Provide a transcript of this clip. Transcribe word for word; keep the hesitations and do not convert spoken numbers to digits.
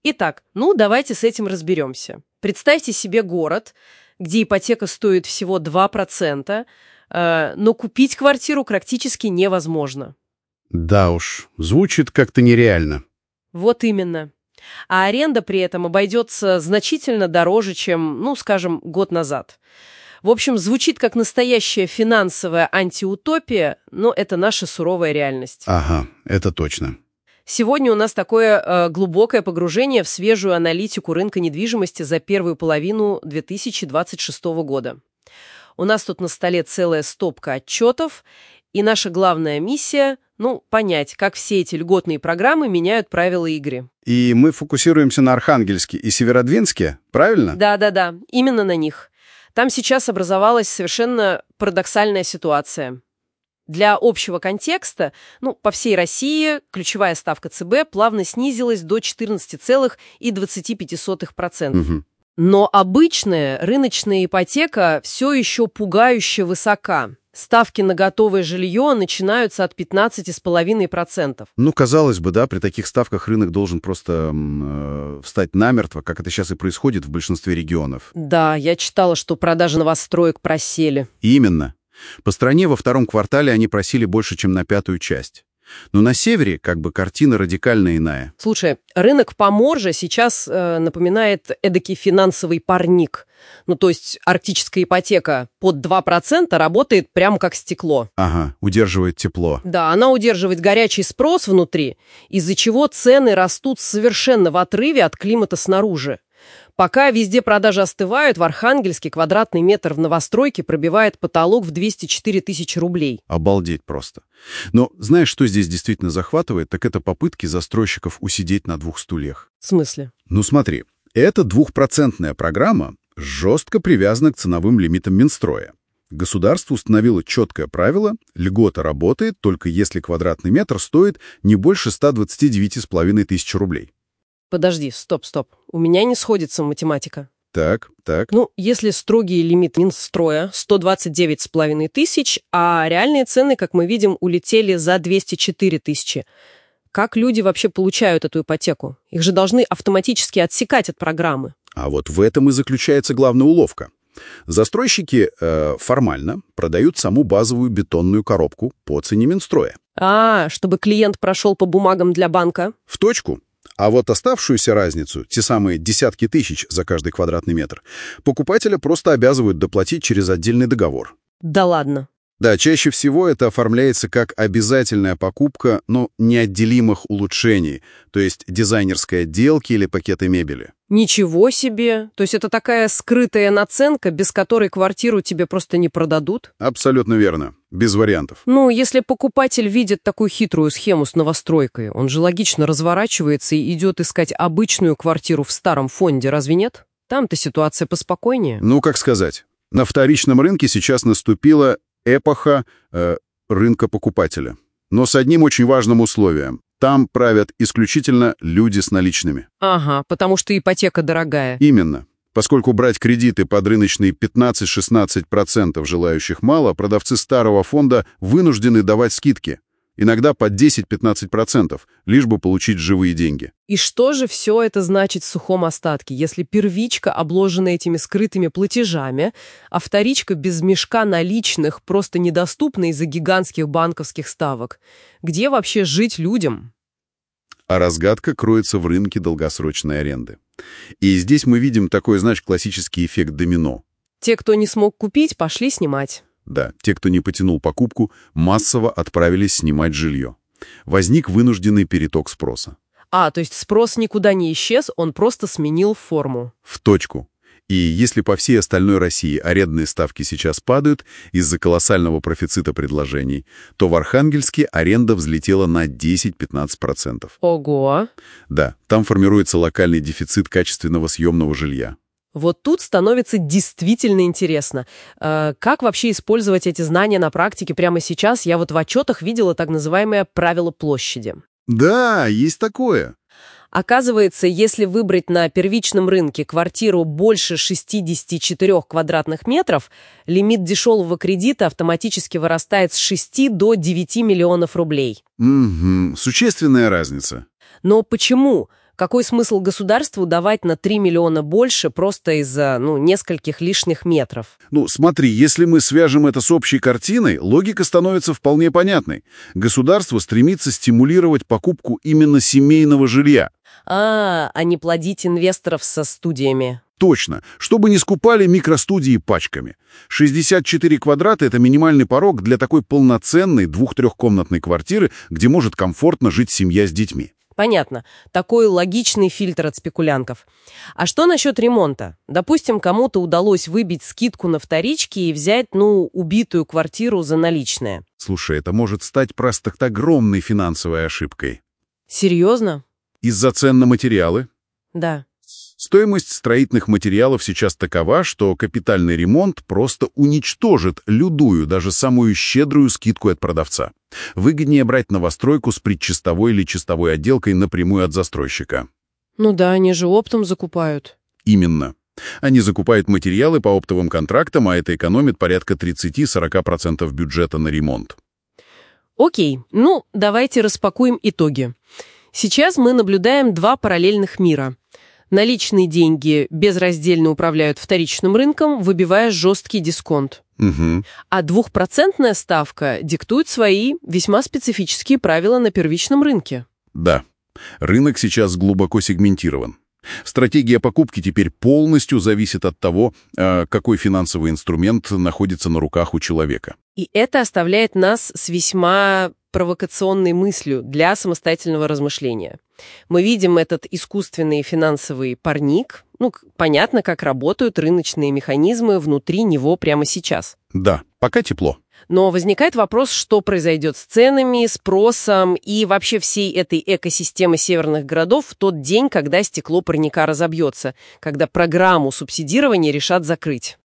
Итак, ну давайте с этим разберемся. Представьте себе город, где ипотека стоит всего два процента, э, но купить квартиру практически невозможно. Да уж, звучит как-то нереально. Вот именно. А аренда при этом обойдется значительно дороже, чем, ну, скажем, год назад. В общем, звучит как настоящая финансовая антиутопия, но это наша суровая реальность. Ага, это точно. Сегодня у нас такое э, глубокое погружение в свежую аналитику рынка недвижимости за первую половину две тысячи двадцать шестого года. У нас тут на столе целая стопка отчетов, и наша главная миссия – ну, понять, как все эти льготные программы меняют правила игры. И мы фокусируемся на Архангельске и Северодвинске, правильно? Да-да-да, именно на них. Там сейчас образовалась совершенно парадоксальная ситуация. Для общего контекста, ну, по всей России ключевая ставка ЦБ плавно снизилась до четырнадцати целых двадцати пяти сотых процента. Угу. Но обычная рыночная ипотека все еще пугающе высока. Ставки на готовое жилье начинаются от пятнадцати целых пяти десятых процента. Ну, казалось бы, да, при таких ставках рынок должен просто э, встать намертво, как это сейчас и происходит в большинстве регионов. Да, я читала, что продажи новостроек просели. Именно. По стране во втором квартале они просили больше, чем на пятую часть. Но на севере как бы картина радикально иная. Слушай, рынок Поморжья сейчас э, напоминает эдакий финансовый парник. Ну, то есть арктическая ипотека под два процента работает прямо как стекло. Ага, удерживает тепло. Да, она удерживает горячий спрос внутри, из-за чего цены растут совершенно в отрыве от климата снаружи. Пока везде продажи остывают, в Архангельске квадратный метр в новостройке пробивает потолок в двести четыре тысячи рублей. Обалдеть просто. Но знаешь, что здесь действительно захватывает, так это попытки застройщиков усидеть на двух стульях. В смысле? Ну смотри, эта двухпроцентная программа жестко привязана к ценовым лимитам Минстроя. Государство установило четкое правило: льгота работает только если квадратный метр стоит не больше ста двадцати девяти с половиной тысяч рублей. Подожди, стоп, стоп. У меня не сходится математика. Так, так. Ну, если строгий лимит Минстроя сто двадцать девять с половиной тысяч, а реальные цены, как мы видим, улетели за двести четыре тысячи. Как люди вообще получают эту ипотеку? Их же должны автоматически отсекать от программы. А вот в этом и заключается главная уловка. Застройщики э, формально продают саму базовую бетонную коробку по цене Минстроя. А, чтобы клиент прошел по бумагам для банка? В точку. А вот оставшуюся разницу, те самые десятки тысяч за каждый квадратный метр, покупателя просто обязывают доплатить через отдельный договор. Да ладно. Да, чаще всего это оформляется как обязательная покупка, но неотделимых улучшений, то есть дизайнерской отделки или пакеты мебели. Ничего себе! То есть это такая скрытая наценка, без которой квартиру тебе просто не продадут? Абсолютно верно. Без вариантов. Ну, если покупатель видит такую хитрую схему с новостройкой, он же логично разворачивается и идет искать обычную квартиру в старом фонде, разве нет? Там-то ситуация поспокойнее. Ну, как сказать, на вторичном рынке сейчас наступила эпоха э, рынка покупателя. Но с одним очень важным условием. Там правят исключительно люди с наличными. Ага, потому что ипотека дорогая. Именно. Поскольку брать кредиты под рыночные пятнадцать-шестнадцать процентов желающих мало, продавцы старого фонда вынуждены давать скидки. Иногда под десять-пятнадцать процентов, лишь бы получить живые деньги. И что же все это значит в сухом остатке, если первичка обложена этими скрытыми платежами, а вторичка без мешка наличных просто недоступна из-за гигантских банковских ставок? Где вообще жить людям? А разгадка кроется в рынке долгосрочной аренды. И здесь мы видим такой, знаешь, классический эффект домино. Те, кто не смог купить, пошли снимать. Да, те, кто не потянул покупку, массово отправились снимать жилье. Возник вынужденный переток спроса. А, то есть спрос никуда не исчез, он просто сменил форму. В точку. И если по всей остальной России арендные ставки сейчас падают из-за колоссального профицита предложений, то в Архангельске аренда взлетела на десять-пятнадцать процентов. Ого! Да, там формируется локальный дефицит качественного съемного жилья. Вот тут становится действительно интересно. Э, как вообще использовать эти знания на практике прямо сейчас? Я вот в отчетах видела так называемое правило площади. Да, есть такое. Оказывается, если выбрать на первичном рынке квартиру больше шестидесяти четырёх квадратных метров, лимит дешевого кредита автоматически вырастает с шести до девяти миллионов рублей. Угу, существенная разница. Но почему? Какой смысл государству давать на три миллиона больше просто из-за, ну, нескольких лишних метров? Ну, смотри, если мы свяжем это с общей картиной, логика становится вполне понятной. Государство стремится стимулировать покупку именно семейного жилья. А, а не плодить инвесторов со студиями. Точно, чтобы не скупали микростудии пачками. шестьдесят четыре квадрата — это минимальный порог для такой полноценной двух-трехкомнатной квартиры, где может комфортно жить семья с детьми. Понятно. Такой логичный фильтр от спекулянтов. А что насчет ремонта? Допустим, кому-то удалось выбить скидку на вторички и взять, ну, убитую квартиру за наличные. Слушай, это может стать просто огромной финансовой ошибкой. Серьезно? Из-за цен на материалы? Да. Стоимость строительных материалов сейчас такова, что капитальный ремонт просто уничтожит любую, даже самую щедрую скидку от продавца. Выгоднее брать новостройку с предчистовой или чистовой отделкой напрямую от застройщика. Ну да, они же оптом закупают. Именно. Они закупают материалы по оптовым контрактам, а это экономит порядка тридцать-сорок процентов бюджета на ремонт. Окей, ну давайте распакуем итоги. Сейчас мы наблюдаем два параллельных мира. Наличные деньги безраздельно управляют вторичным рынком, выбивая жесткий дисконт. Угу. А двухпроцентная ставка диктует свои весьма специфические правила на первичном рынке. Да, рынок сейчас глубоко сегментирован. Стратегия покупки теперь полностью зависит от того, какой финансовый инструмент находится на руках у человека. И это оставляет нас с весьма провокационной мыслью для самостоятельного размышления. Мы видим этот искусственный финансовый парник. Ну, понятно, как работают рыночные механизмы внутри него прямо сейчас. Да, пока тепло. Но возникает вопрос, что произойдет с ценами, спросом и вообще всей этой экосистемы северных городов в тот день, когда стекло парника разобьется, когда программу субсидирования решат закрыть.